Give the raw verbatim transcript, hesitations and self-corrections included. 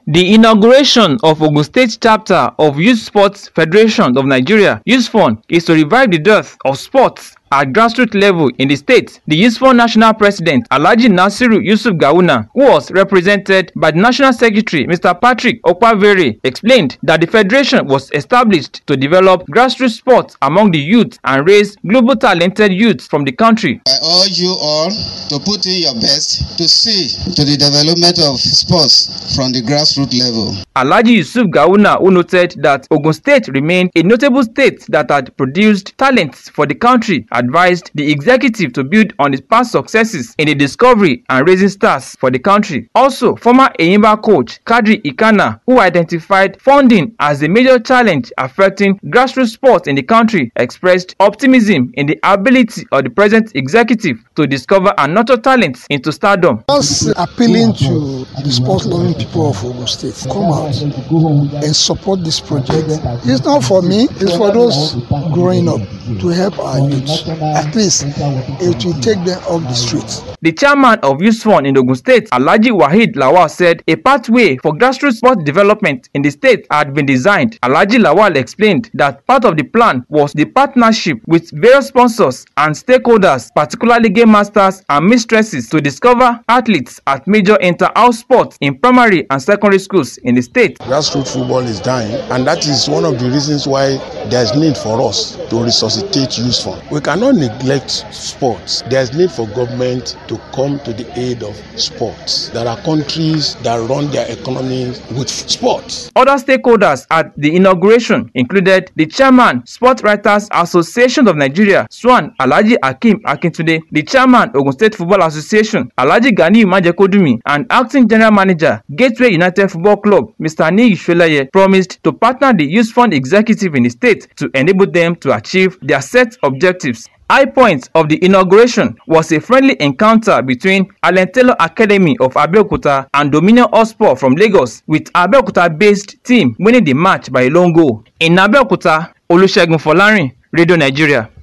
The inauguration of Ogun State chapter of Youth Sports Federation of Nigeria, YUSFON, is to revive the dearth of sports at grassroots level in the state. The YUSFON National President, Alhaji Nasiru Yusuf Gawuna, who was represented by the National Secretary, Mister Patrick Okpavere, explained that the federation was established to develop grassroots sports among the youth and raise global talented youth from the country. I urge you all to put in your best to see to the development of sports from the grassroots level. Alhaji Yusuf Gawuna, who noted that Ogun State remained a notable state that had produced talents for the country, advised the executive to build on its past successes in the discovery and raising stars for the country. Also, former Enyimba coach Kadri Ikana, who identified funding as a major challenge affecting grassroots sports in the country, expressed optimism in the ability of the present executive to discover and nurture talents into stardom. Just appealing to the sports-loving people of Ogun State, come out and support this project. It's not for me, it's for those growing up, to help our youth. At least it will take them off the streets. The chairman of YUSFON in Ogun State, Alhaji Wahid Lawal, said a pathway for grassroots sport development in the state had been designed. Alhaji Lawal explained that part of the plan was the partnership with various sponsors and stakeholders, particularly game masters and mistresses, to discover athletes at major inter-house sports in primary and secondary schools in the state. Grassroots football is dying, and that is one of the reasons why there's need for us to resuscitate YUSFON. We cannot neglect sports. There's need for government to come to the aid of sports. There are countries that run their economies with sports. Other stakeholders at the inauguration included the chairman, Sport Writers Association of Nigeria, SWAN, Alhaji Akim Akintunde, the chairman, Ogun State Football Association, Alhaji Ganiyu Majekodunmi, and acting general manager, Gateway United Football Club, Mister Niyi Sholaye, promised to partner the YUSFON executive in the state to enable them to achieve their set objectives. High point of the inauguration was a friendly encounter between Alentelo Academy of Abeokuta and Dominion Hotspur from Lagos, with Abeokuta-based team winning the match by a lone goal. In Abeokuta, Olusegun Folarin, Radio Nigeria.